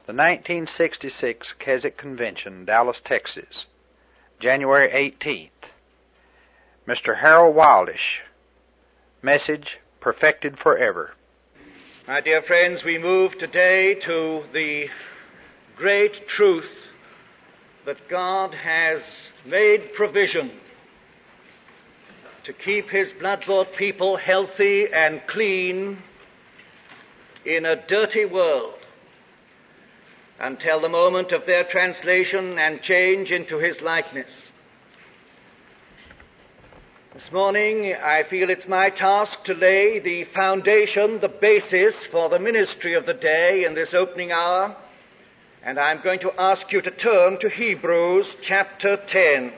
The 1966 Keswick Convention, Dallas, Texas, January 18th. Mr. Harold Wildish. Message, Perfected Forever. My dear friends, we move today to the great truth that God has made provision to keep His blood-bought people healthy and clean in a dirty world until the moment of their translation and change into His likeness. This morning, I feel it's my task to lay the foundation, the basis for the ministry of the day in this opening hour, and I'm going to ask you to turn to Hebrews chapter 10.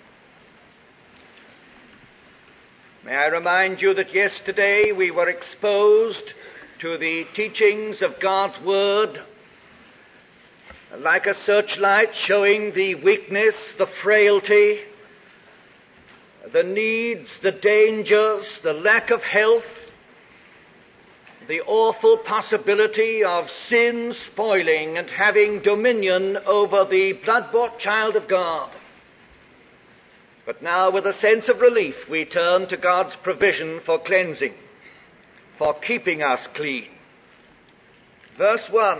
May I remind you that yesterday we were exposed to the teachings of God's Word like a searchlight showing the weakness, the frailty, the needs, the dangers, the lack of health, the awful possibility of sin spoiling and having dominion over the blood-bought child of God. But now, with a sense of relief, we turn to God's provision for cleansing, for keeping us clean. Verse 1.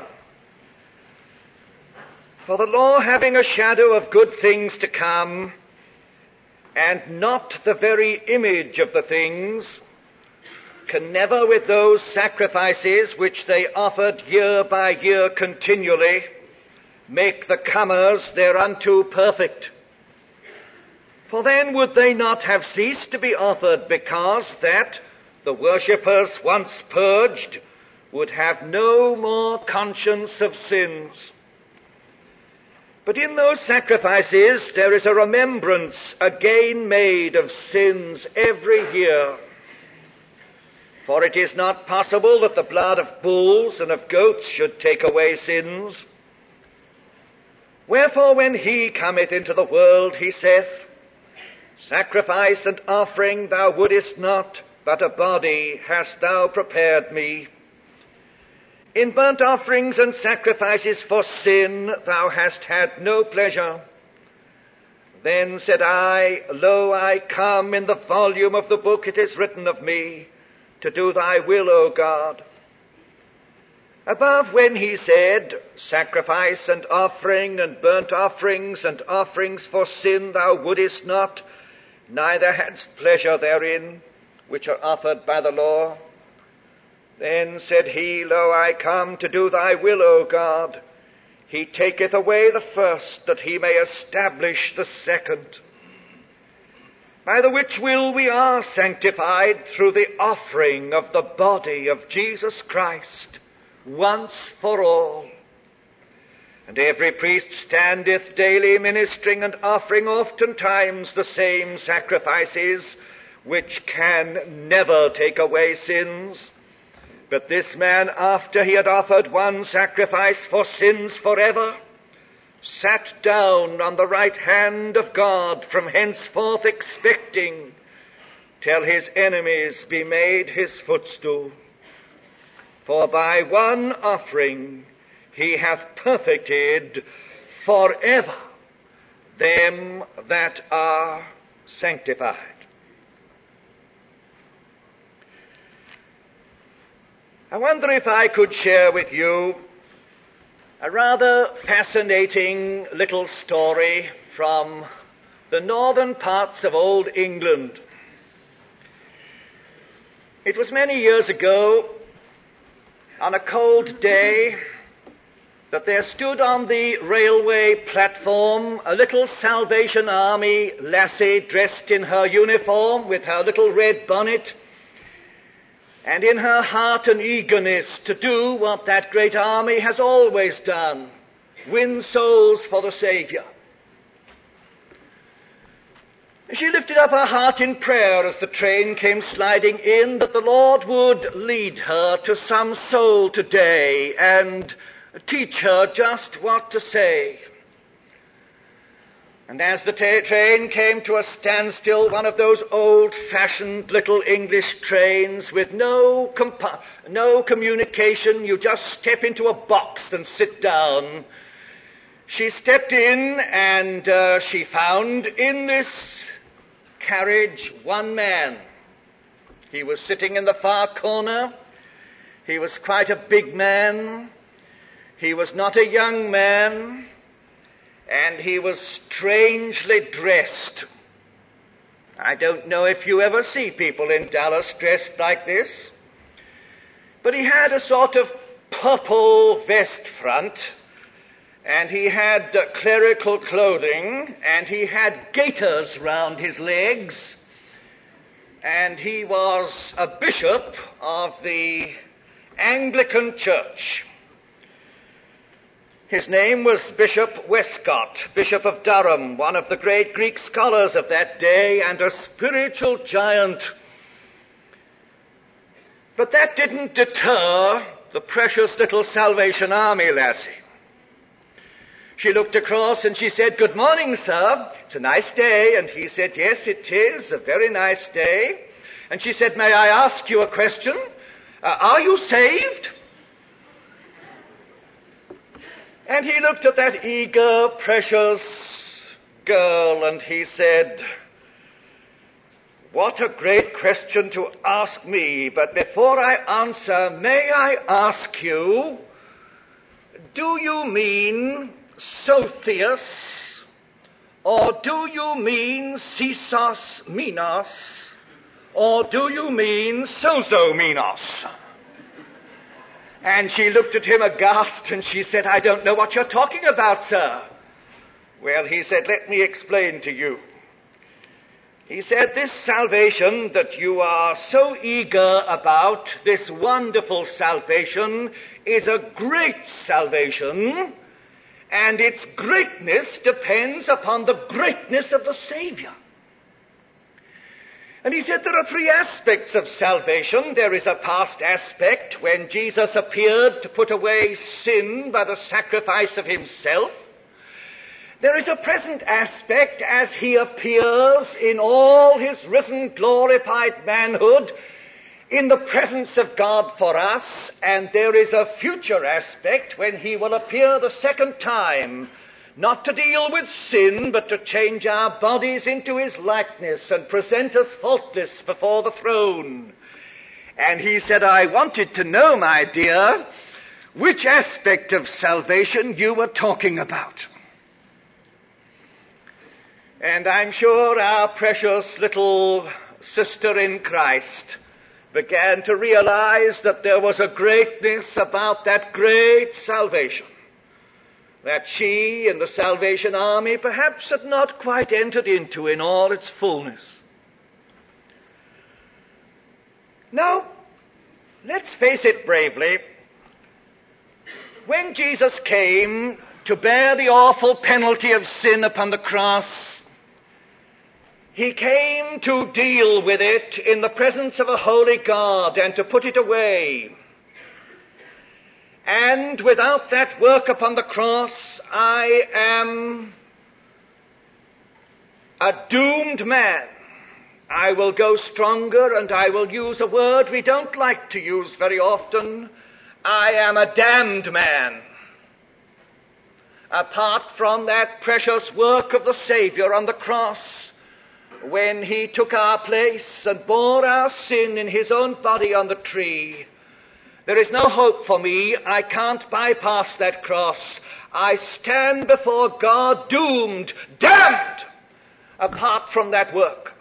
For the law, having a shadow of good things to come, and not the very image of the things, can never with those sacrifices which they offered year by year continually make the comers thereunto perfect. For then would they not have ceased to be offered, because that the worshippers, once purged, would have no more conscience of sins. But in those sacrifices there is a remembrance again made of sins every year. For it is not possible that the blood of bulls and of goats should take away sins. Wherefore when He cometh into the world, He saith, Sacrifice and offering thou wouldest not, but a body hast thou prepared me. In burnt offerings and sacrifices for sin thou hast had no pleasure. Then said I, Lo, I come, in the volume of the book it is written of me, to do thy will, O God. Above, when He said, Sacrifice and offering and burnt offerings and offerings for sin thou wouldest not, neither hadst pleasure therein, which are offered by the law. Then said He, Lo, I come to do thy will, O God. He taketh away the first, that He may establish the second. By the which will we are sanctified through the offering of the body of Jesus Christ, once for all. And every priest standeth daily ministering and offering oftentimes the same sacrifices, which can never take away sins. But this man, after he had offered one sacrifice for sins forever, sat down on the right hand of God, from henceforth expecting till his enemies be made his footstool. For by one offering He hath perfected forever them that are sanctified. I wonder if I could share with you a rather fascinating little story from the northern parts of old England. It was many years ago, on a cold day, that there stood on the railway platform a little Salvation Army lassie dressed in her uniform with her little red bonnet, and in her heart an eagerness to do what that great army has always done, win souls for the Savior. She lifted up her heart in prayer as the train came sliding in, that the Lord would lead her to some soul today and teach her just what to say. And as the train came to a standstill, one of those old-fashioned little English trains with no communication, you just step into a box and sit down. She stepped in and she found in this carriage one man. He was sitting in the far corner. He was quite a big man. He was not a young man. And he was strangely dressed. I don't know if you ever see people in Dallas dressed like this, but he had a sort of purple vest front, and he had clerical clothing, and he had gaiters round his legs, and he was a bishop of the Anglican Church. His name was Bishop Westcott, Bishop of Durham, one of the great Greek scholars of that day and a spiritual giant. But that didn't deter the precious little Salvation Army lassie. She looked across and she said, "Good morning, sir. It's a nice day." And he said, "Yes, it is a very nice day." And she said, "May I ask you a question? Are you saved?" And he looked at that eager, precious girl and he said, "What a great question to ask me, but before I answer, may I ask you, do you mean Sotheus, or do you mean Sisos Minos, or do you mean Sozo Minos?" And she looked at him aghast and she said, "I don't know what you're talking about, sir." Well, he said, "Let me explain to you." He said, "This salvation that you are so eager about, this wonderful salvation, is a great salvation, and its greatness depends upon the greatness of the Savior." And he said there are three aspects of salvation. There is a past aspect when Jesus appeared to put away sin by the sacrifice of himself. There is a present aspect as he appears in all his risen, glorified manhood in the presence of God for us. And there is a future aspect when he will appear the second time, not to deal with sin, but to change our bodies into his likeness and present us faultless before the throne. And he said, "I wanted to know, my dear, which aspect of salvation you were talking about." And I'm sure our precious little sister in Christ began to realize that there was a greatness about that great salvation that she in the Salvation Army perhaps had not quite entered into in all its fullness. Now, let's face it bravely. When Jesus came to bear the awful penalty of sin upon the cross, he came to deal with it in the presence of a holy God and to put it away. And without that work upon the cross, I am a doomed man. I will go stronger, and I will use a word we don't like to use very often. I am a damned man. Apart from that precious work of the Savior on the cross, when he took our place and bore our sin in his own body on the tree, there is no hope for me. I can't bypass that cross. I stand before God doomed, damned, apart from that work.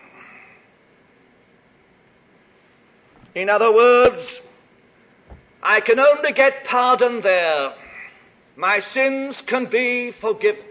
In other words, I can only get pardon there. My sins can be forgiven.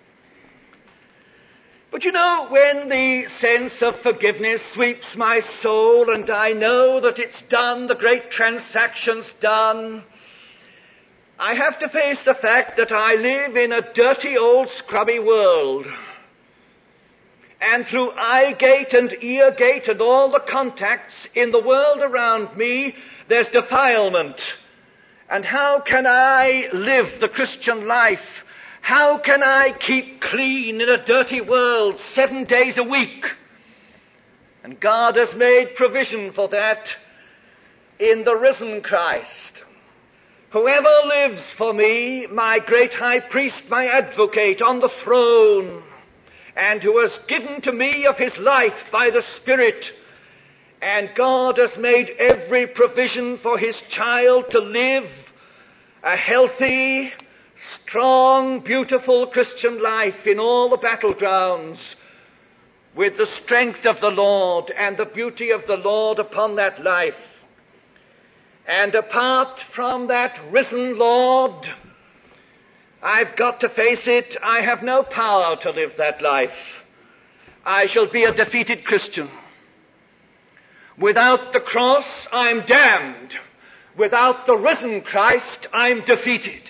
But you know, when the sense of forgiveness sweeps my soul and I know that it's done, the great transaction's done, I have to face the fact that I live in a dirty old scrubby world. And through eye gate and ear gate and all the contacts in the world around me, there's defilement. And how can I live the Christian life How can I keep clean in a dirty world 7 days a week? And God has made provision for that in the risen Christ. Whoever lives for me, my great high priest, my advocate on the throne, and who has given to me of his life by the Spirit, and God has made every provision for his child to live a healthy, strong, beautiful Christian life in all the battlegrounds, with the strength of the Lord and the beauty of the Lord upon that life. And apart from that risen Lord, I've got to face it, I have no power to live that life. I shall be a defeated Christian. Without the cross, I'm damned. Without the risen Christ, I'm defeated.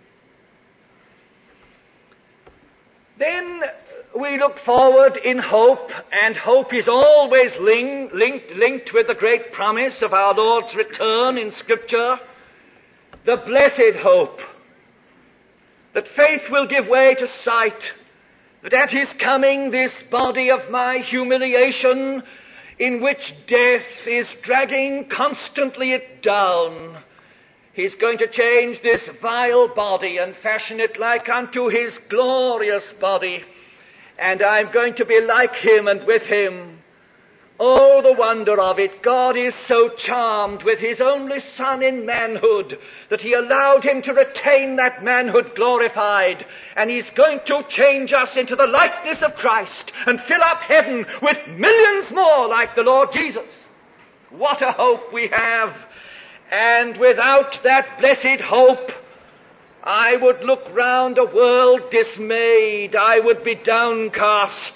Then we look forward in hope, and hope is always linked with the great promise of our Lord's return in Scripture, the blessed hope that faith will give way to sight, that at his coming this body of my humiliation, in which death is dragging constantly it down, he's going to change this vile body and fashion it like unto his glorious body, and I'm going to be like him and with him. Oh, the wonder of it! God is so charmed with his only Son in manhood that he allowed him to retain that manhood glorified, and he's going to change us into the likeness of Christ and fill up heaven with millions more like the Lord Jesus. What a hope we have! And without that blessed hope, I would look round a world dismayed. I would be downcast.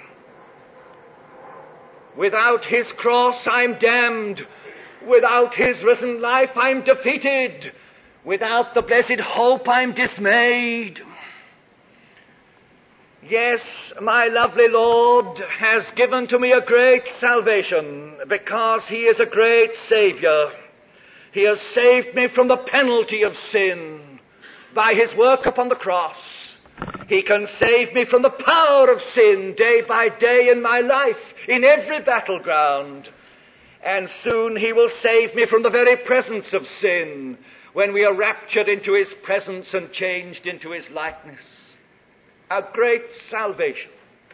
Without his cross, I'm damned. Without his risen life, I'm defeated. Without the blessed hope, I'm dismayed. Yes, my lovely Lord has given to me a great salvation because he is a great Savior. He has saved me from the penalty of sin by his work upon the cross. He can save me from the power of sin day by day in my life, in every battleground. And soon he will save me from the very presence of sin when we are raptured into his presence and changed into his likeness. A great salvation.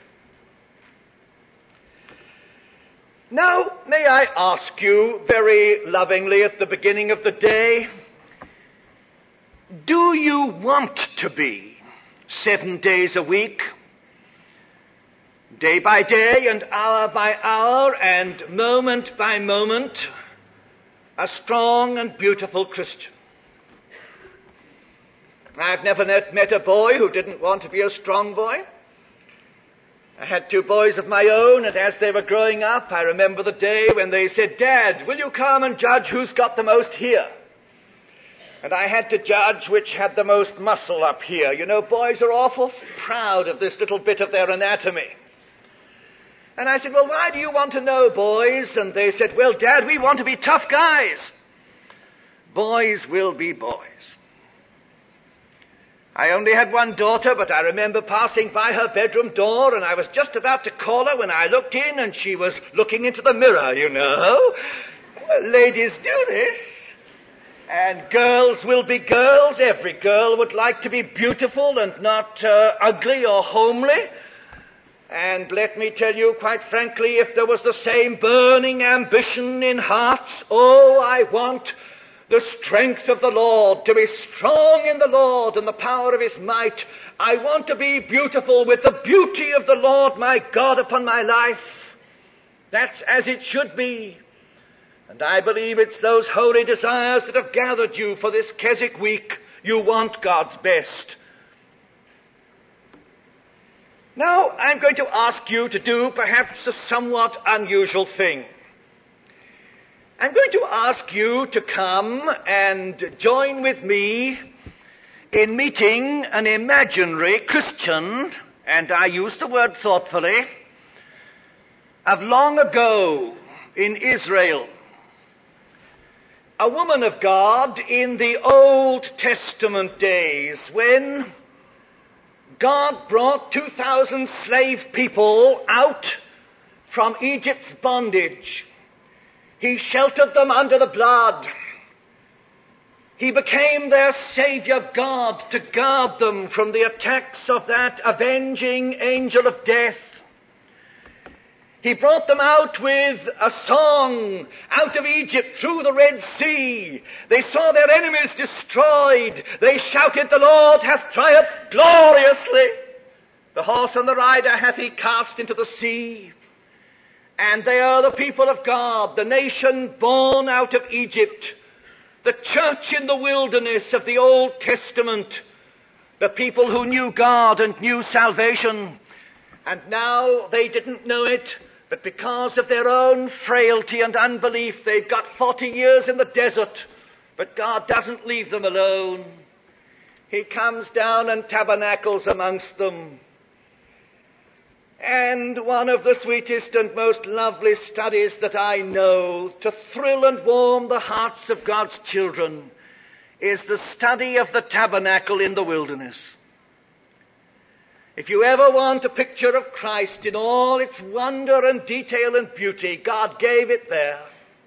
Now, may I ask you very lovingly at the beginning of the day, do you want to be 7 days a week, day by day and hour by hour and moment by moment, a strong and beautiful Christian? I've never met a boy who didn't want to be a strong boy. I had 2 boys of my own, and as they were growing up, I remember the day when they said, "Dad, will you come and judge who's got the most here?" And I had to judge which had the most muscle up here. You know, boys are awful proud of this little bit of their anatomy. And I said, "Well, why do you want to know, boys?" And they said, "Well, Dad, we want to be tough guys." Boys will be boys. I only had 1 daughter, but I remember passing by her bedroom door, and I was just about to call her when I looked in, and she was looking into the mirror, you know. Well, ladies do this. And girls will be girls. Every girl would like to be beautiful and not ugly or homely. And let me tell you quite frankly, if there was the same burning ambition in hearts, oh, I want the strength of the Lord, to be strong in the Lord and the power of his might. I want to be beautiful with the beauty of the Lord my God upon my life. That's as it should be. And I believe it's those holy desires that have gathered you for this Keswick week. You want God's best. Now, I'm going to ask you to do perhaps a somewhat unusual thing. I'm going to ask you to come and join with me in meeting an imaginary Christian, and I use the word thoughtfully, of long ago in Israel. A woman of God in the Old Testament days when God brought 2,000 slave people out from Egypt's bondage. He sheltered them under the blood. He became their Savior God to guard them from the attacks of that avenging angel of death. He brought them out with a song out of Egypt through the Red Sea. They saw their enemies destroyed. They shouted, "The Lord hath triumphed gloriously. The horse and the rider hath he cast into the sea." And they are the people of God, the nation born out of Egypt, the church in the wilderness of the Old Testament, the people who knew God and knew salvation. And now they didn't know it, but because of their own frailty and unbelief, they've got 40 years in the desert. But God doesn't leave them alone. He comes down and tabernacles amongst them. And one of the sweetest and most lovely studies that I know to thrill and warm the hearts of God's children is the study of the tabernacle in the wilderness. If you ever want a picture of Christ in all its wonder and detail and beauty, God gave it there.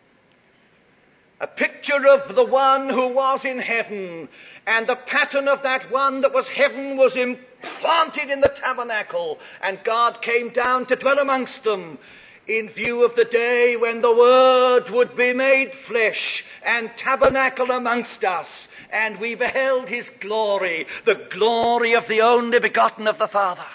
A picture of the one who was in heaven, and the pattern of that one that was heaven was implanted in the tabernacle, and God came down to dwell amongst them in view of the day when the Word would be made flesh and tabernacle amongst us, and we beheld his glory, the glory of the only begotten of the Father.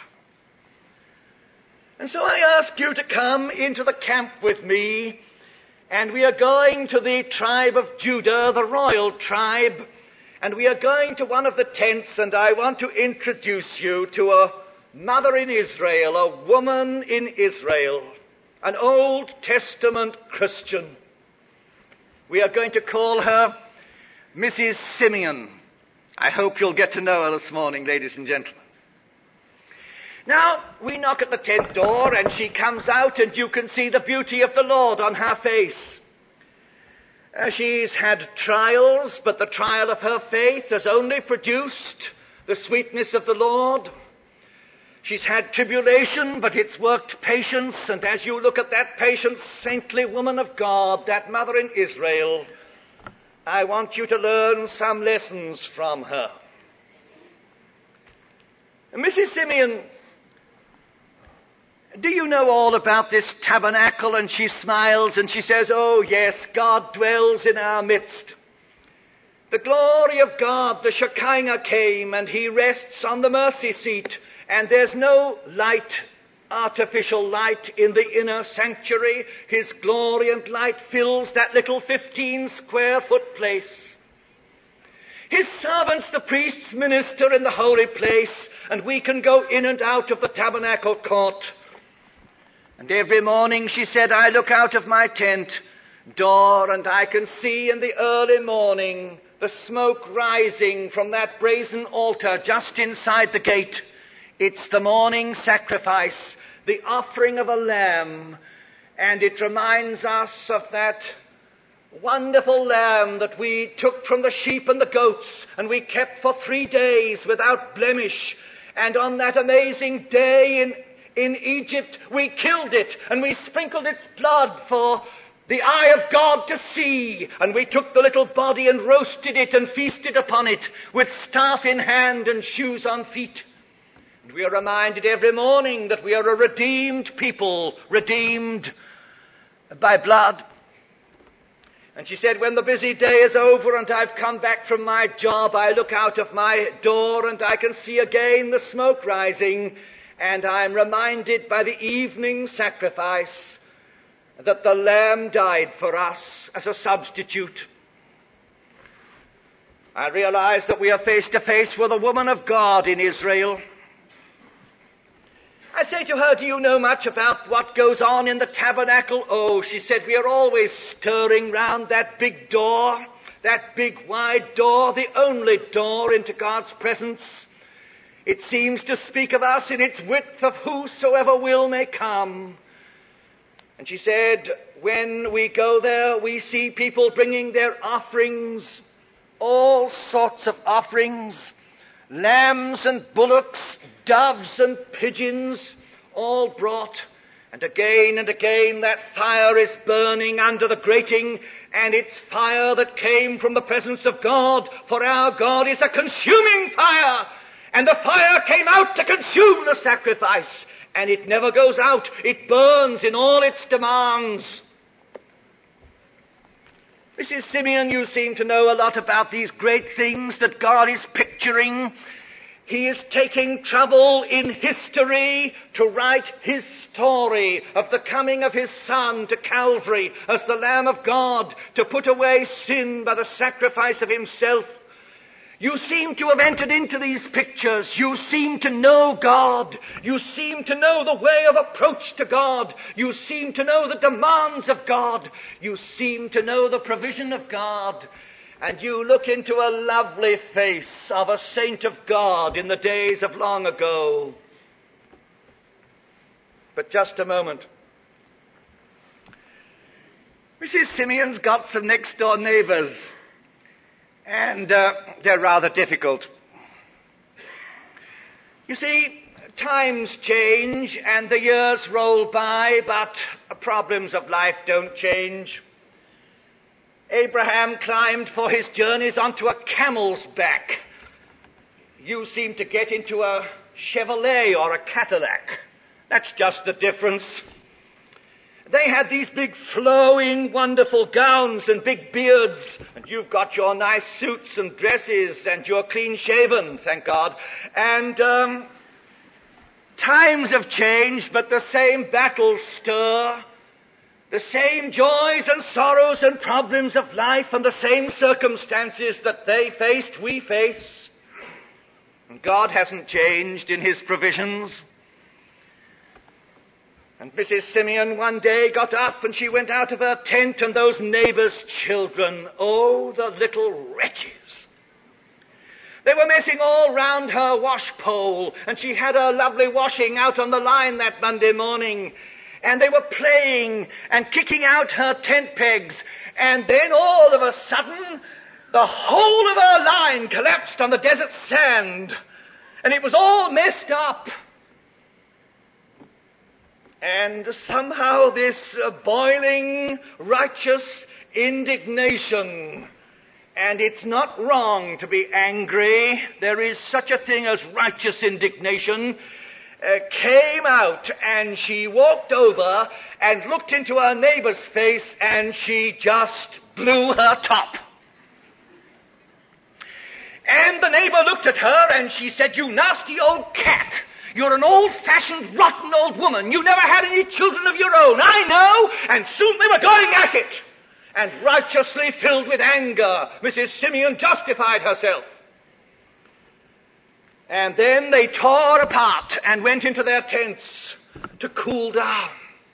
And so I ask you to come into the camp with me, and we are going to the tribe of Judah, the royal tribe, and we are going to one of the tents, and I want to introduce you to a mother in Israel, a woman in Israel, an Old Testament Christian. We are going to call her Mrs. Simeon. I hope you'll get to know her this morning, ladies and gentlemen. Now, we knock at the tent door, and she comes out, and you can see the beauty of the Lord on her face. She's had trials, but the trial of her faith has only produced the sweetness of the Lord. She's had tribulation, but it's worked patience, and as you look at that patient, saintly woman of God, that mother in Israel, I want you to learn some lessons from her. Mrs. Simeon, do you know all about this tabernacle? And she smiles and she says, "Oh yes, God dwells in our midst. The glory of God, the Shekinah, came, and he rests on the mercy seat, and there's no light, artificial light in the inner sanctuary. His glory and light fills that little 15 square foot place. His servants, the priests, minister in the holy place, and we can go in and out of the tabernacle court. And every morning," she said, "I look out of my tent door, and I can see in the early morning the smoke rising from that brazen altar just inside the gate. It's the morning sacrifice, the offering of a lamb, and it reminds us of that wonderful lamb that we took from the sheep and the goats, and we kept for 3 days without blemish. And on that amazing day in Egypt, we killed it, and we sprinkled its blood for the eye of God to see. And we took the little body and roasted it and feasted upon it with staff in hand and shoes on feet. And we are reminded every morning that we are a redeemed people, redeemed by blood." And she said, "When the busy day is over and I've come back from my job, I look out of my door and I can see again the smoke rising, and I'm reminded by the evening sacrifice that the Lamb died for us as a substitute." I realize that we are face to face with a woman of God in Israel. I say to her, "Do you know much about what goes on in the tabernacle?" "Oh," she said, "we are always stirring round that big door, that big wide door, the only door into God's presence. It seems to speak of us in its width of whosoever will may come." And she said, "When we go there, we see people bringing their offerings, all sorts of offerings, lambs and bullocks, doves and pigeons, all brought. And again that fire is burning under the grating, and it's fire that came from the presence of God, for our God is a consuming fire. And the fire came out to consume the sacrifice, and it never goes out. It burns in all its demands. Mrs. Simeon, you seem to know a lot about these great things that God is picturing. He is taking trouble in history to write his story of the coming of his Son to Calvary as the Lamb of God to put away sin by the sacrifice of himself. You seem to have entered into these pictures. You seem to know God. You seem to know the way of approach to God. You seem to know the demands of God. You seem to know the provision of God. And you look into a lovely face of a saint of God in the days of long ago. But just a moment. Mrs. Simeon's got some next-door neighbors. And they're rather difficult. You see, times change and the years roll by, but problems of life don't change. Abraham climbed for his journeys onto a camel's back. You seem to get into a Chevrolet or a Cadillac. That's just the difference. They had these big flowing wonderful gowns and big beards, and you've got your nice suits and dresses and you're clean shaven, thank God. And times have changed, but the same battles stir, the same joys and sorrows and problems of life and the same circumstances that they faced, we face. And God hasn't changed in his provisions. And Mrs. Simeon one day got up and she went out of her tent, and those neighbors' children, oh, the little wretches. They were messing all round her wash pole, and she had her lovely washing out on the line that Monday morning. And they were playing and kicking out her tent pegs. And then all of a sudden, the whole of her line collapsed on the desert sand. And it was all messed up. And somehow this boiling, righteous indignation, and it's not wrong to be angry, there is such a thing as righteous indignation, came out, and she walked over and looked into her neighbor's face, and she just blew her top. And the neighbor looked at her and she said, "You nasty old cat. You're an old-fashioned, rotten old woman. You never had any children of your own. I know." And soon they were going at it. And righteously filled with anger, Mrs. Simeon justified herself. And then they tore apart and went into their tents to cool down.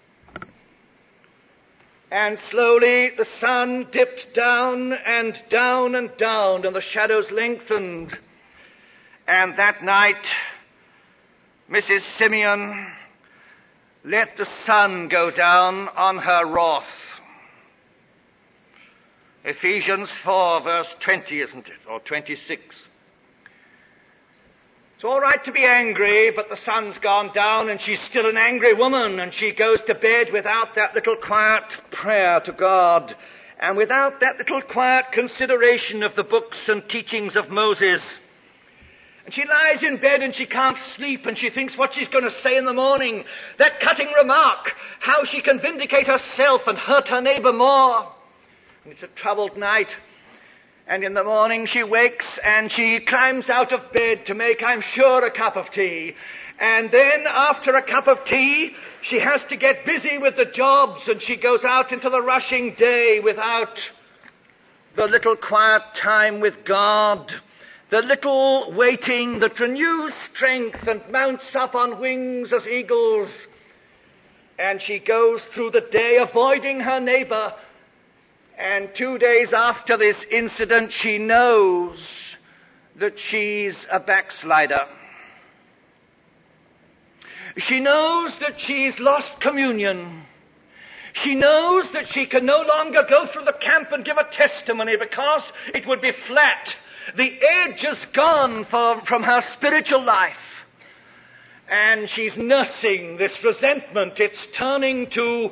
And slowly the sun dipped down and down and down, and the shadows lengthened. And that night, Mrs. Simeon let the sun go down on her wrath. Ephesians 4, verse 20, isn't it? Or 26. It's all right to be angry, but the sun's gone down and she's still an angry woman, and she goes to bed without that little quiet prayer to God, and without that little quiet consideration of the books and teachings of Moses. And she lies in bed and she can't sleep, and she thinks what she's going to say in the morning, that cutting remark, how she can vindicate herself and hurt her neighbor more. And it's a troubled night. And in the morning she wakes and she climbs out of bed to make, I'm sure, a cup of tea. And then after a cup of tea, she has to get busy with the jobs, and she goes out into the rushing day without the little quiet time with God, the little waiting that renews strength and mounts up on wings as eagles. And she goes through the day avoiding her neighbor. And 2 days after this incident, she knows that she's a backslider. She knows that she's lost communion. She knows that she can no longer go through the camp and give a testimony because it would be flat. The edge is gone from her spiritual life. And she's nursing this resentment. It's turning to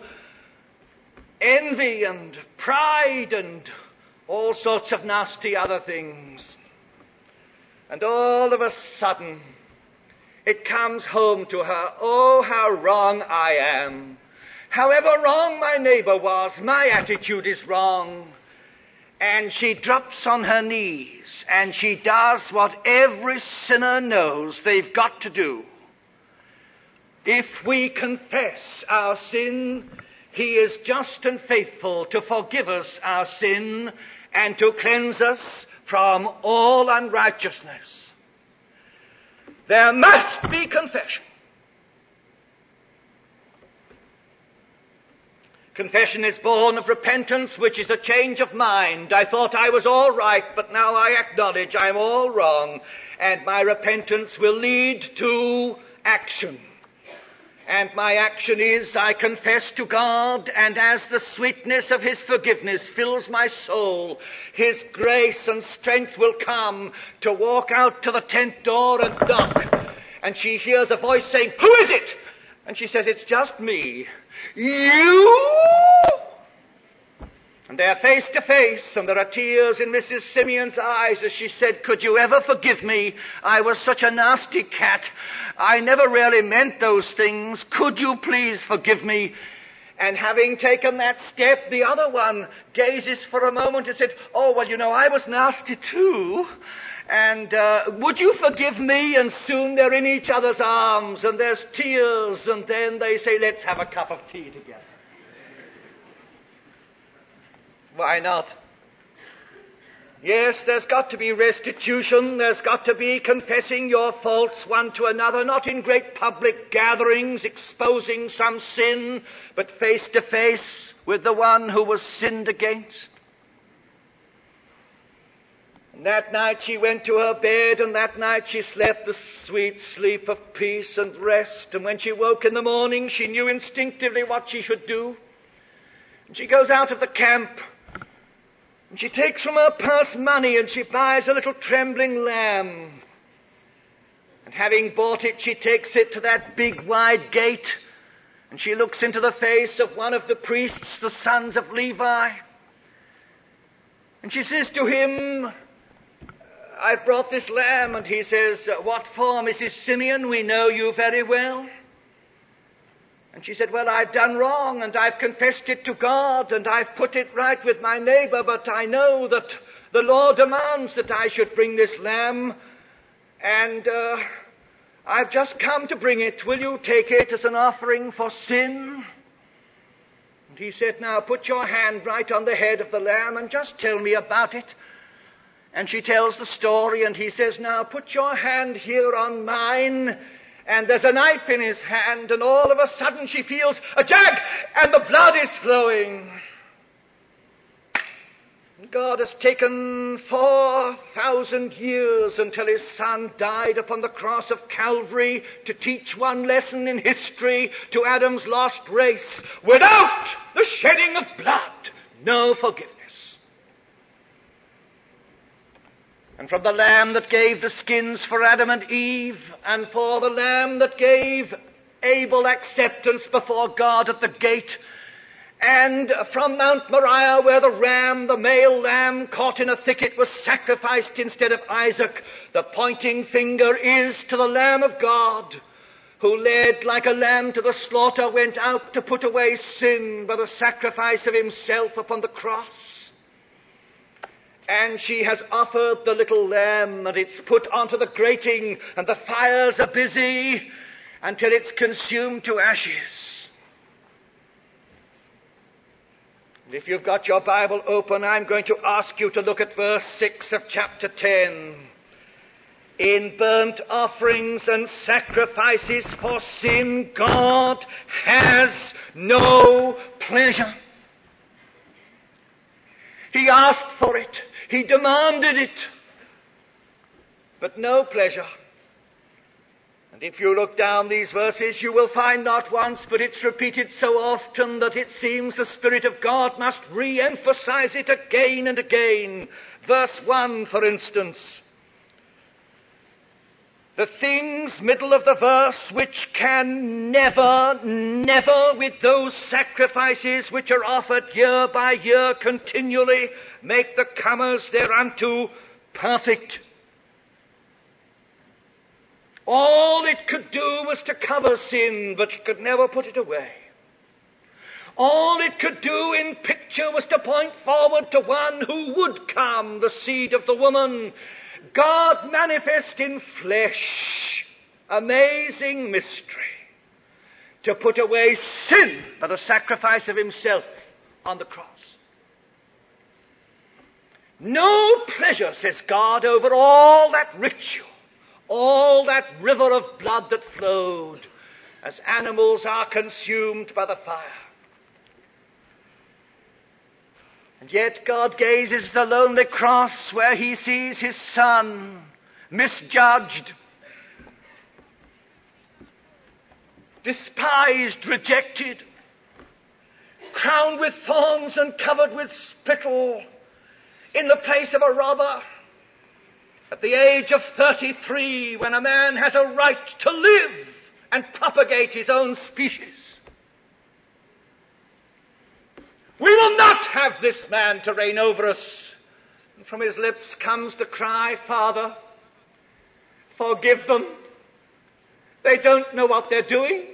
envy and pride and all sorts of nasty other things. And all of a sudden, it comes home to her, oh, how wrong I am. However wrong my neighbor was, my attitude is wrong. And she drops on her knees, and she does what every sinner knows they've got to do. If we confess our sin, He is just and faithful to forgive us our sin and to cleanse us from all unrighteousness. There must be confession. Confession is born of repentance, which is a change of mind. I thought I was all right, but now I acknowledge I'm all wrong, and my repentance will lead to action. And my action is, I confess to God, and as the sweetness of His forgiveness fills my soul, His grace and strength will come to walk out to the tent door and knock. And she hears a voice saying, "Who is it?" And she says, "It's just me." "You?" And they're face to face, and there are tears in Mrs. Simeon's eyes as she said, "Could you ever forgive me? I was such a nasty cat. I never really meant those things. Could you please forgive me?" And having taken that step, the other one gazes for a moment and said, "Oh, well, you know, I was nasty too. And would you forgive me?" And soon they're in each other's arms, and there's tears, and then they say, "Let's have a cup of tea together." Why not? Yes, there's got to be restitution. There's got to be confessing your faults one to another, not in great public gatherings exposing some sin, but face to face with the one who was sinned against. And that night she went to her bed, and that night she slept the sweet sleep of peace and rest. And when she woke in the morning, she knew instinctively what she should do. And she goes out of the camp, and she takes from her purse money, and she buys a little trembling lamb. And having bought it, she takes it to that big wide gate, and she looks into the face of one of the priests, the sons of Levi. And she says to him, "I've brought this lamb." And he says, "What for, Mrs. Simeon? We know you very well." And she said, "Well, I've done wrong, and I've confessed it to God, and I've put it right with my neighbor, but I know that the law demands that I should bring this lamb, and I've just come to bring it. Will you take it as an offering for sin?" And he said, "Now put your hand right on the head of the lamb and just tell me about it." And she tells the story, and he says, "Now put your hand here on mine." And there's a knife in his hand, and all of a sudden she feels a jag, and the blood is flowing. God has taken 4,000 years until His Son died upon the cross of Calvary to teach one lesson in history to Adam's lost race. Without the shedding of blood, no forgiveness. And from the lamb that gave the skins for Adam and Eve, and for the lamb that gave Abel acceptance before God at the gate, and from Mount Moriah where the ram, the male lamb caught in a thicket, was sacrificed instead of Isaac, the pointing finger is to the Lamb of God, who led like a lamb to the slaughter, went out to put away sin by the sacrifice of Himself upon the cross. And she has offered the little lamb, and it's put onto the grating, and the fires are busy until it's consumed to ashes. And if you've got your Bible open, I'm going to ask you to look at verse 6 of chapter 10. "In burnt offerings and sacrifices for sin, God has no pleasure." He asked for it. He demanded it. But no pleasure. And if you look down these verses, you will find not once, but it's repeated so often that it seems the Spirit of God must re-emphasize it again and again. Verse 1, for instance. The things, middle of the verse, which can never with those sacrifices which are offered year by year continually make the comers thereunto perfect. All it could do was to cover sin, but it could never put it away. All it could do in picture was to point forward to one who would come, the seed of the woman, God manifest in flesh. Amazing mystery. To put away sin by the sacrifice of himself on the cross. No pleasure, says God, over all that ritual, all that river of blood that flowed, as animals are consumed by the fire. And yet God gazes at the lonely cross where he sees his son misjudged, despised, rejected, crowned with thorns and covered with spittle in the place of a robber. At the age of 33, when a man has a right to live and propagate his own species. We will not have this man to reign over us. And from his lips comes the cry, Father, forgive them. They don't know what they're doing.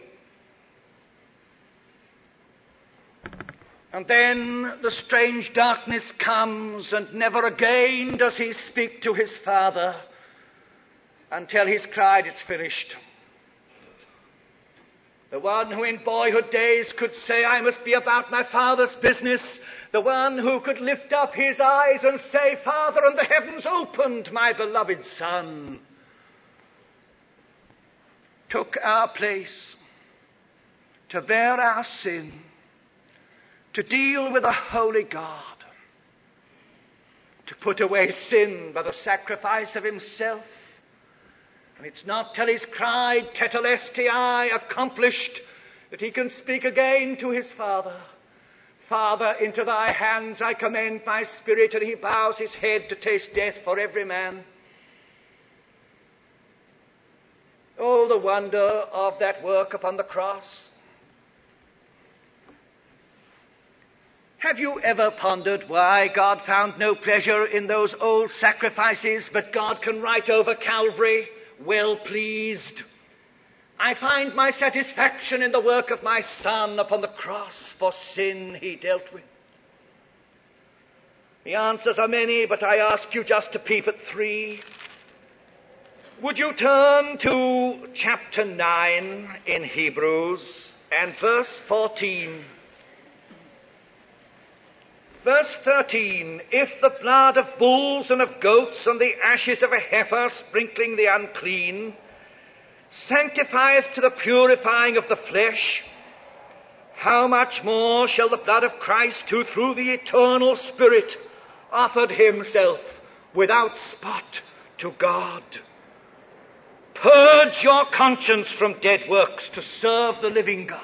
And then the strange darkness comes, and never again does he speak to his Father until he's cried, it's finished. The one who in boyhood days could say, I must be about my Father's business. The one who could lift up his eyes and say, Father, and the heavens opened, my beloved Son, took our place to bear our sin, to deal with a holy God, to put away sin by the sacrifice of himself. And it's not till he's cried, Tetelestai, accomplished, that he can speak again to his Father. Father, into thy hands I commend my spirit, and he bows his head to taste death for every man. Oh, the wonder of that work upon the cross. Have you ever pondered why God found no pleasure in those old sacrifices, but God can write over Calvary, well pleased? I find my satisfaction in the work of my Son upon the cross, for sin he dealt with. The answers are many, but I ask you just to peep at 3. Would you turn to chapter 9 in Hebrews and verse 14? Verse 13, if the blood of bulls and of goats and the ashes of a heifer sprinkling the unclean sanctifieth to the purifying of the flesh, how much more shall the blood of Christ, who through the eternal Spirit offered himself without spot to God, purge your conscience from dead works to serve the living God?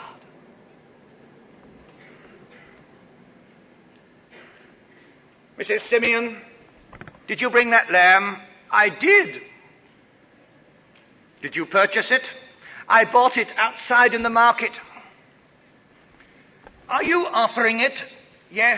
Mrs. Simeon, did you bring that lamb? I did. Did you purchase it? I bought it outside in the market. Are you offering it? Yes.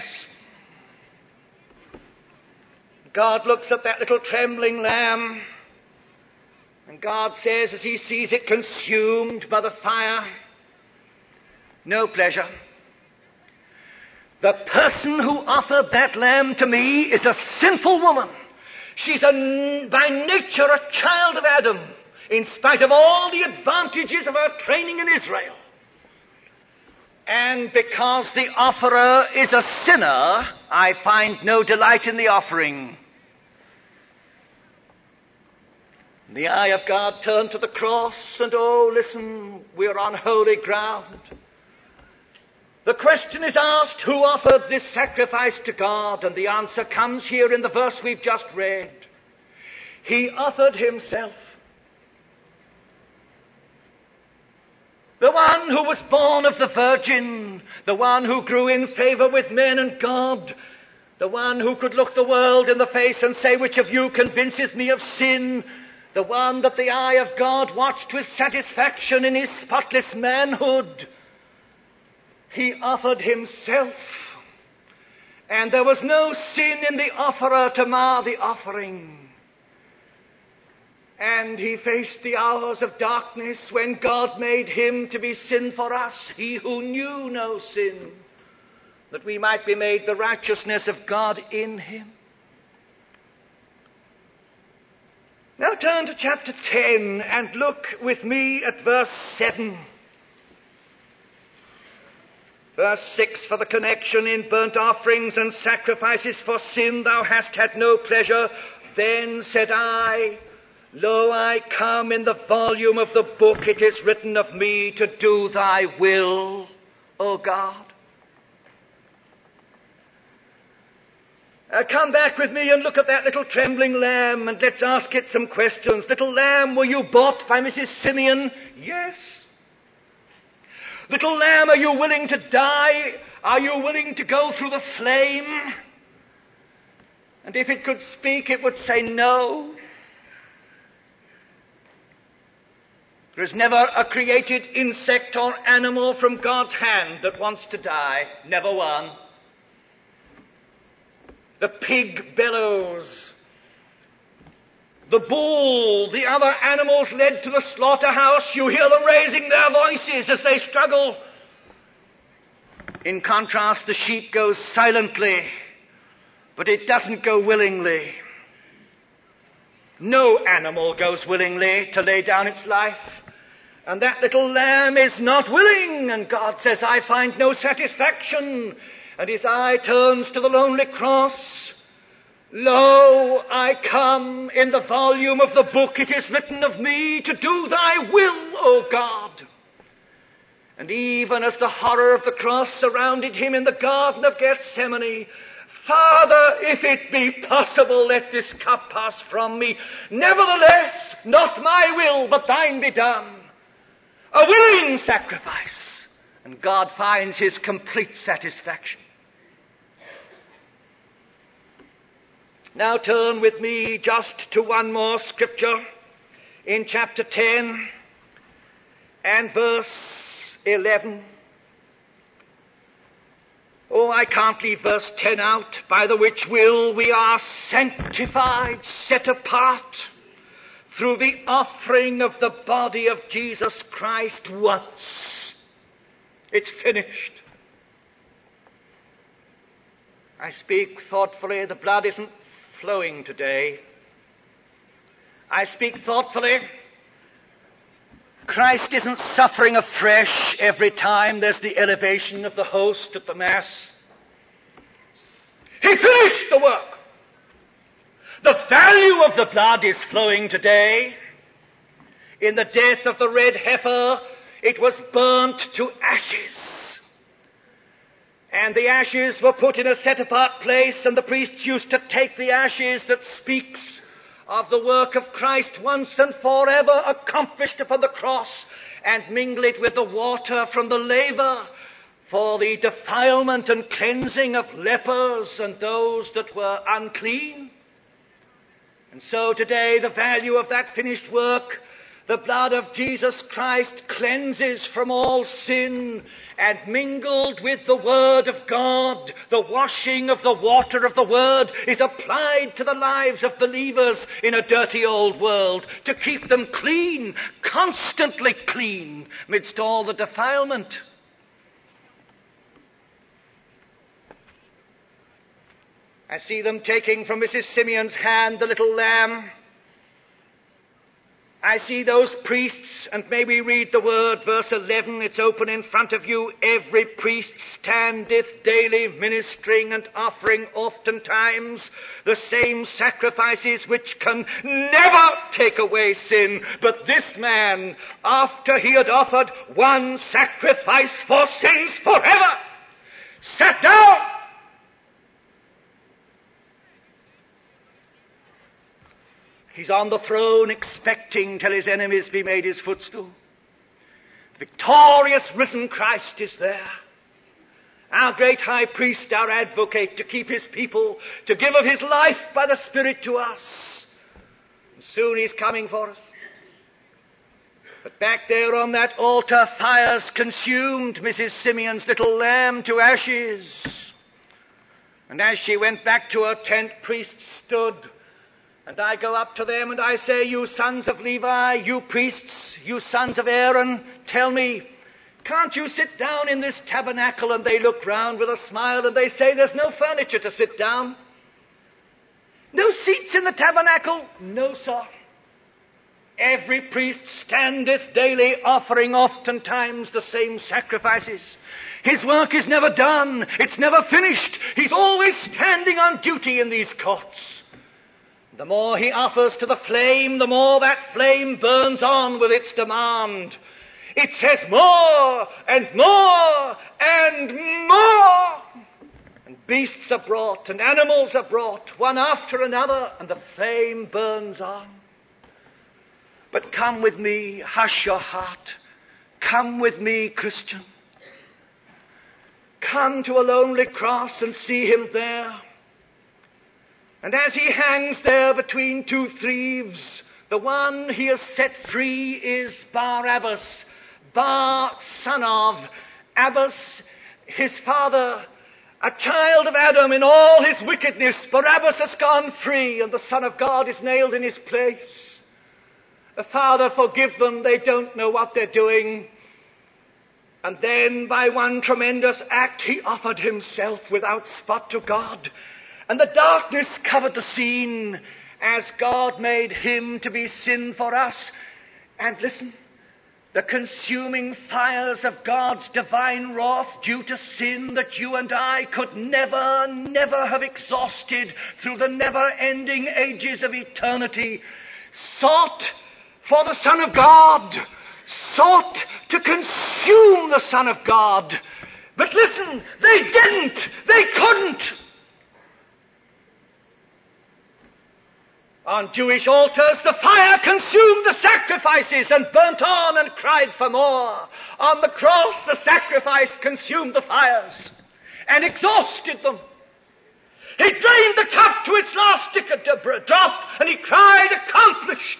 God looks at that little trembling lamb, and God says, as he sees it consumed by the fire, no pleasure. The person who offered that lamb to me is a sinful woman. She's by nature a child of Adam, in spite of all the advantages of her training in Israel. And because the offerer is a sinner, I find no delight in the offering. The eye of God turned to the cross, and oh, listen, we're on holy ground. The question is asked, who offered this sacrifice to God? And the answer comes here in the verse we've just read. He offered himself. The one who was born of the Virgin, the one who grew in favor with men and God, The one who could look the world in the face and say, which of you convinceth me of sin? The one that the eye of God watched with satisfaction in his spotless manhood. He offered himself, and there was no sin in the offerer to mar the offering. And he faced the hours of darkness when God made him to be sin for us, he who knew no sin, that we might be made the righteousness of God in him. Now turn to chapter 10 and look with me at verse 7. Verse 6, for the connection in burnt offerings and sacrifices for sin thou hast had no pleasure. Then said I, Lo, I come, in the volume of the book it is written of me to do thy will, O God. Come back with me and look at that little trembling lamb, and let's ask it some questions. Little lamb, were you bought by Mrs. Simeon? Yes. Little lamb, are you willing to die? Are you willing to go through the flame? And if it could speak, it would say no. There is never a created insect or animal from God's hand that wants to die. Never one. The pig bellows. The bull, the other animals led to the slaughterhouse, you hear them raising their voices as they struggle. In contrast, the sheep goes silently, but it doesn't go willingly. No animal goes willingly to lay down its life. And that little lamb is not willing, and God says, I find no satisfaction. And his eye turns to the lonely cross. Lo, I come, in the volume of the book it is written of me to do thy will, O God. And even as the horror of the cross surrounded him in the Garden of Gethsemane, Father, if it be possible, let this cup pass from me. Nevertheless, not my will, but thine be done. A willing sacrifice, and God finds his complete satisfaction. Now turn with me just to one more scripture in chapter 10 and verse 11. Oh, I can't leave verse 10 out. By the which will we are sanctified, set apart, through the offering of the body of Jesus Christ once. It's finished. I speak thoughtfully. The blood isn't flowing today. I speak thoughtfully. Christ isn't suffering afresh every time there's the elevation of the host at the Mass. He finished the work. The value of the blood is flowing today. In the death of the red heifer, it was burnt to ashes. And the ashes were put in a set-apart place, and the priests used to take the ashes that speaks of the work of Christ once and forever accomplished upon the cross, and mingle it with the water from the laver for the defilement and cleansing of lepers and those that were unclean. And so today the value of that finished work, the blood of Jesus Christ, cleanses from all sin, and mingled with the Word of God, the washing of the water of the Word is applied to the lives of believers in a dirty old world to keep them clean, constantly clean, amidst all the defilement. I see them taking from Mrs. Simeon's hand the little lamb. I see those priests, and may we read the word, verse 11, it's open in front of you. Every priest standeth daily ministering and offering oftentimes the same sacrifices which can never take away sin. But this man, after he had offered one sacrifice for sins forever, sat down. He's on the throne expecting till his enemies be made his footstool. The victorious risen Christ is there. our great high priest, our advocate, to keep his people, to give of his life by the Spirit to us. And soon he's coming for us. But back there on that altar, fires consumed Mrs. Simeon's little lamb to ashes. And as she went back to her tent, priests stood. And I go up to them and I say, you sons of Levi, you priests, you sons of Aaron, tell me, can't you sit down in this tabernacle? And they look round with a smile and they say, there's no furniture to sit down. No seats in the tabernacle? No, sir. Every priest standeth daily, offering oftentimes the same sacrifices. His work is never done. It's never finished. He's always standing on duty in these courts. The more he offers to the flame, the more that flame burns on with its demand. It says more and more and more. And beasts are brought and animals are brought, one after another, and the flame burns on. But come with me, hush your heart. Come with me, Christian. Come to a lonely cross and see him there. And as he hangs there between two thieves, the one he has set free is Barabbas, Bar, son of Abbas, his father, a child of Adam in all his wickedness. Barabbas has gone free, and the Son of God is nailed in his place. The Father, forgive them, they don't know what they're doing. And then, by one tremendous act, he offered himself without spot to God. And the darkness covered the scene, as God made him to be sin for us. And listen, the consuming fires of God's divine wrath due to sin that you and I could never, never have exhausted through the never-ending ages of eternity, sought for the Son of God, sought to consume the Son of God. But listen, they didn't, they couldn't. On Jewish altars, the fire consumed the sacrifices and burnt on and cried for more. On the cross, the sacrifice consumed the fires and exhausted them. He drained the cup to its last drop, and he cried, accomplished.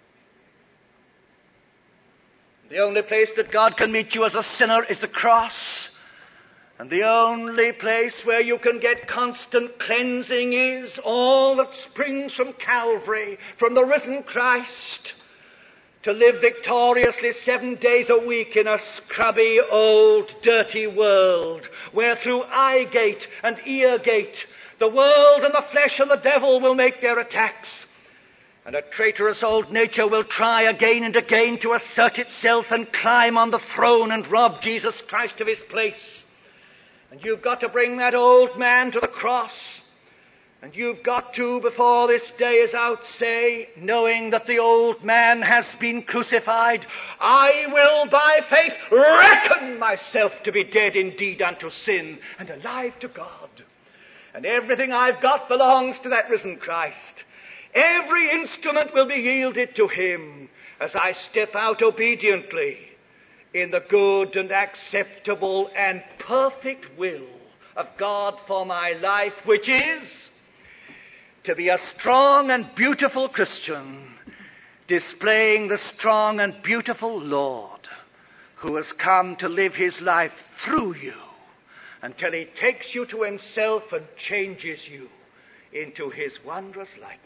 The only place that God can meet you as a sinner is the cross. And the only place where you can get constant cleansing is all that springs from Calvary, from the risen Christ, to live victoriously 7 days a week in a scrubby, old, dirty world, where through eye gate and ear gate, the world and the flesh and the devil will make their attacks. And a traitorous old nature will try again and again to assert itself and climb on the throne and rob Jesus Christ of his place. And you've got to bring that old man to the cross. And you've got to, before this day is out, say, knowing that the old man has been crucified, I will by faith reckon myself to be dead indeed unto sin and alive to God. And everything I've got belongs to that risen Christ. Every instrument will be yielded to him as I step out obediently in the good and acceptable and perfect will of God for my life, which is to be a strong and beautiful Christian, displaying the strong and beautiful Lord who has come to live his life through you until he takes you to himself and changes you into his wondrous likeness.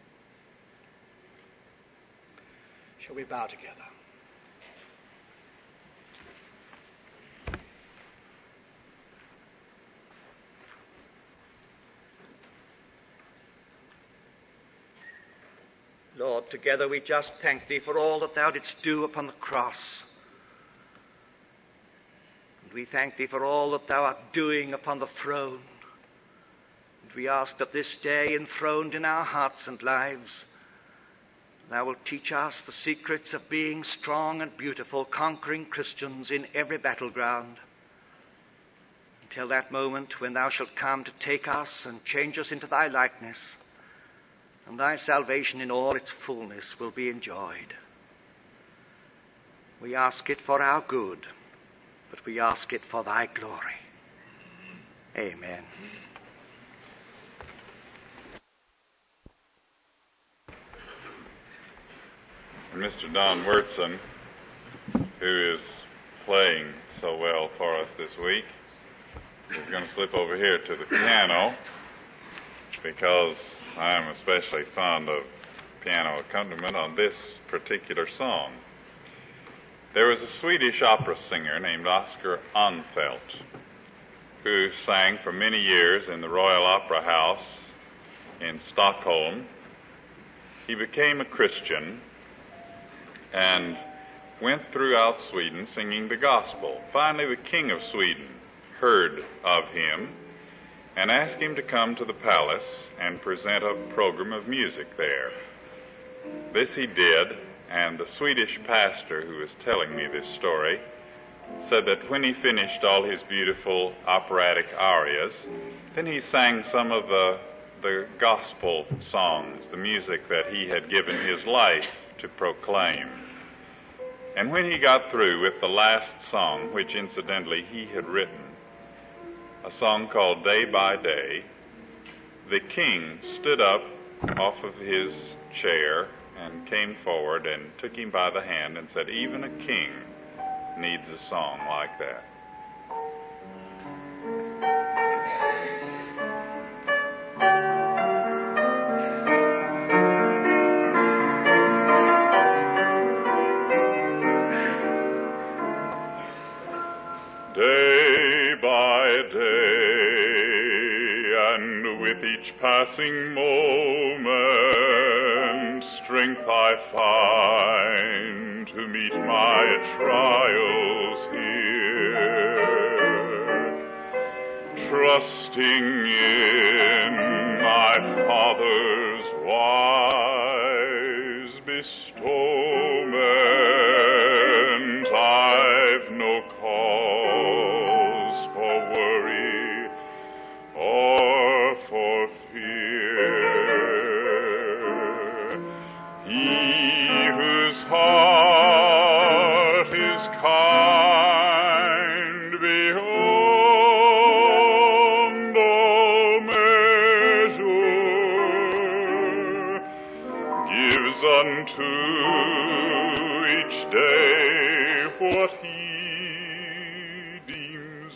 Shall we bow together? Lord, together we just thank thee for all that thou didst do upon the cross. And we thank thee for all that thou art doing upon the throne. And we ask that this day, enthroned in our hearts and lives, thou wilt teach us the secrets of being strong and beautiful, conquering Christians in every battleground, until that moment when thou shalt come to take us and change us into thy likeness, and thy salvation in all its fullness will be enjoyed. We ask it for our good, but we ask it for thy glory. Amen. Mr. Don Wurtson, who is playing so well for us this week, is going to slip over here to the piano because I'm especially fond of piano accompaniment on this particular song. There was a Swedish opera singer named Oscar Anfelt who sang for many years in the Royal Opera House in Stockholm. He became a Christian and went throughout Sweden singing the gospel. Finally, the King of Sweden heard of him and asked him to come to the palace and present a program of music there. This he did, and the Swedish pastor who was telling me this story said that when he finished all his beautiful operatic arias, then he sang some of the gospel songs, the music that he had given his life to proclaim. And when he got through with the last song, which incidentally he had written, a song called Day by Day, the king stood up off of his chair and came forward and took him by the hand and said, "Even a king needs a song like that." Day by day, and with each passing moment, strength I find to meet my trials here, trusting in my Father's wise bestowment. I've no cause for worry or for fear. He whose heart is kind beyond all measure gives unto each day what he deems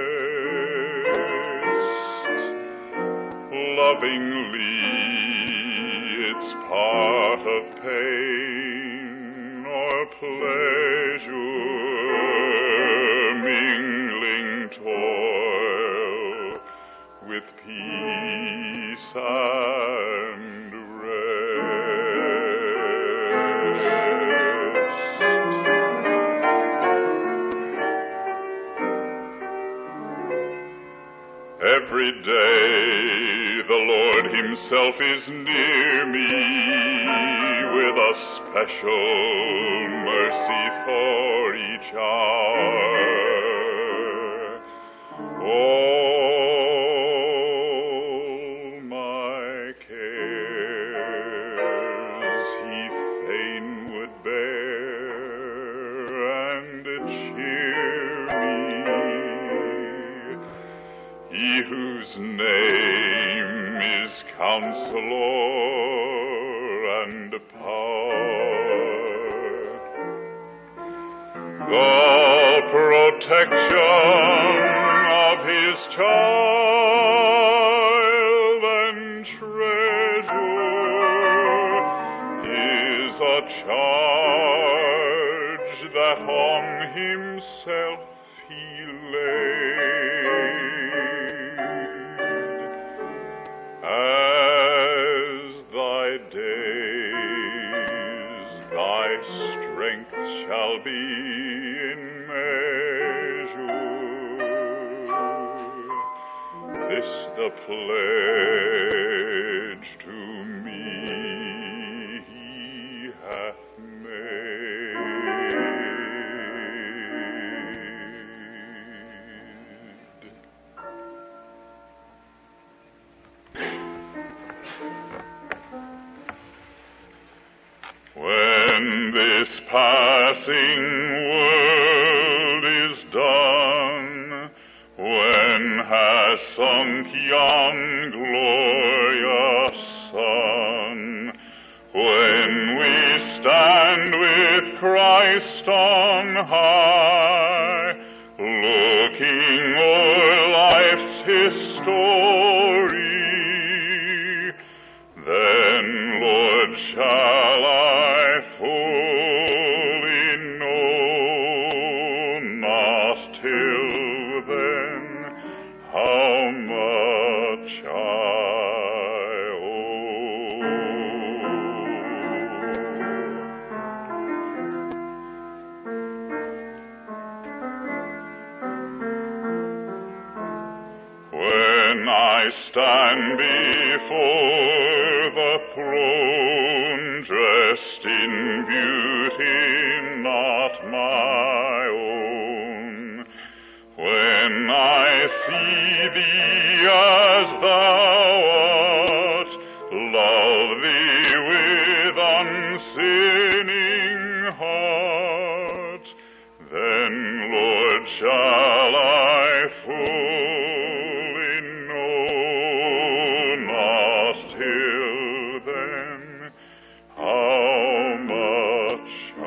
best. Lovingly, it's part of pain or pleasure, mingling toil with peace and rest. Every day the Lord himself is near me with a special mercy for each hour. All my cares he fain would bear and cheer me. He whose name is Counselor and Power, the protection of his child and treasure is a charge that on himself he laid. As thy days, thy strength shall be in measure. This the pledge to me he hath made. When this passing world is done, when has has sunk yon glorious sun. When we stand with Christ on high, looking o'er life's history, then, Lord, shall I fully know, not till then, how much I owe. When I stand before the throne, dressed in beauty not my own, when I see thee as thou art, love thee with unsinning heart, then, Lord, shall I fully know, not till then, how much I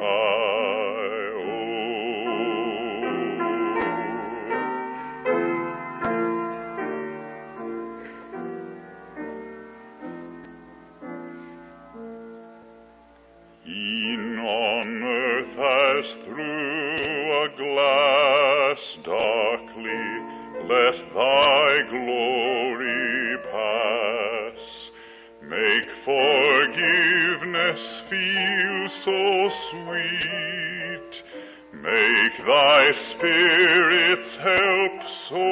E'en on earth as through a glass darkly, let thy glory pass. Make forgiveness feel so sweet, make thy Spirit's help so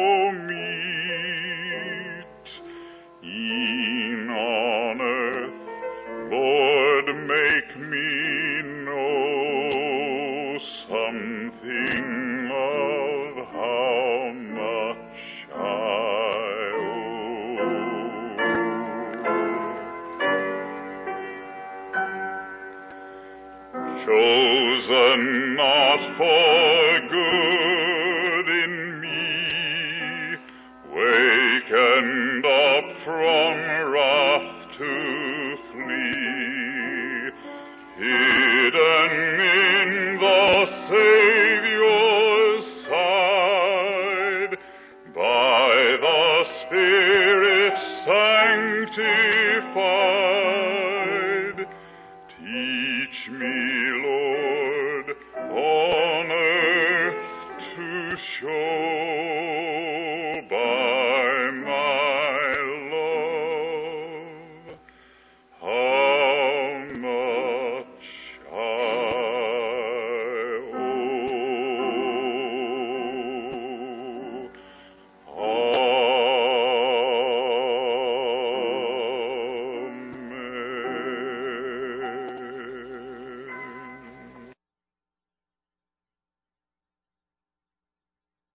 meet. E'en on earth, Lord, make me know something of how much I owe. Chosen not for